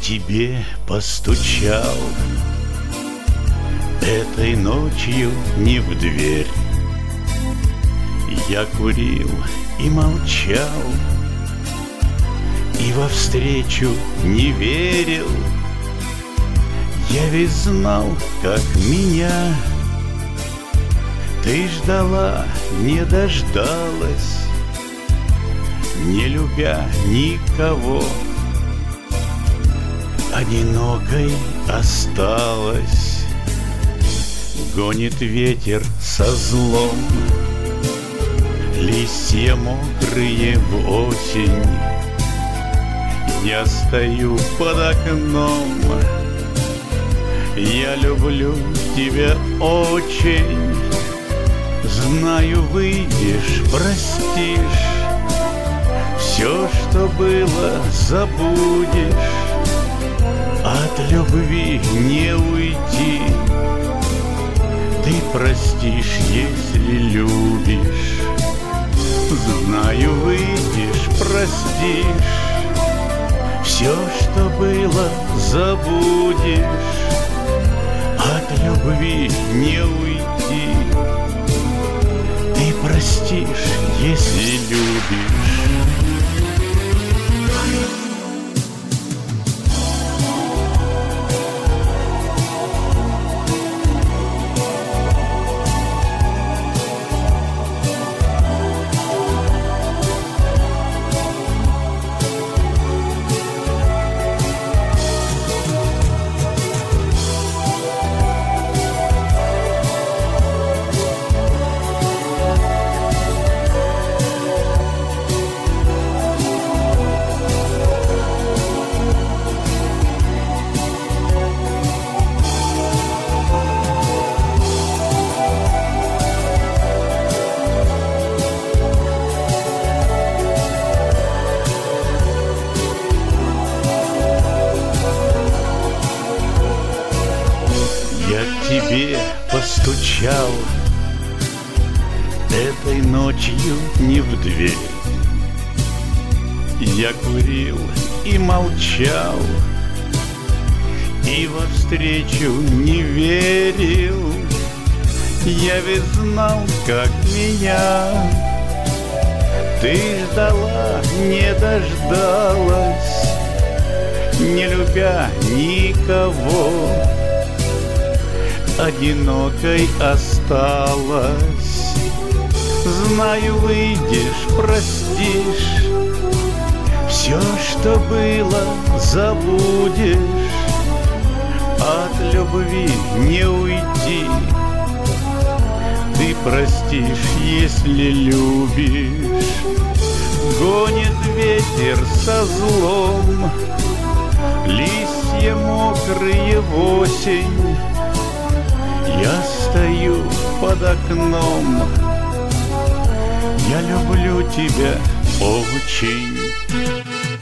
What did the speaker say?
тебе постучал этой ночью не в дверь. Я курил и молчал, и во встречу не верил. Я ведь знал, как меня ты ждала, не дождалась, не любя никого, одинокой осталась. Гонит ветер со злом листья мокрые в осень. Я стою под окном, я люблю тебя очень. Знаю, выйдешь, простишь, все, что было, забудешь. От любви не уйти, ты простишь, если любишь. Знаю, выйдешь, простишь, все, что было, забудешь. От любви не уйти, ты простишь, если любишь. Я к тебе постучал этой ночью не в дверь. Я курил и молчал, и во встречу не верил. Я ведь знал, как меня ты ждала, не дождалась, не любя никого, одинокой осталась. Знаю, выйдешь, простишь, все, что было, забудешь. От любви не уйти, ты простишь, если любишь. Гонит ветер со злом листья мокрые в осень. Я стою под окном, я люблю тебя очень.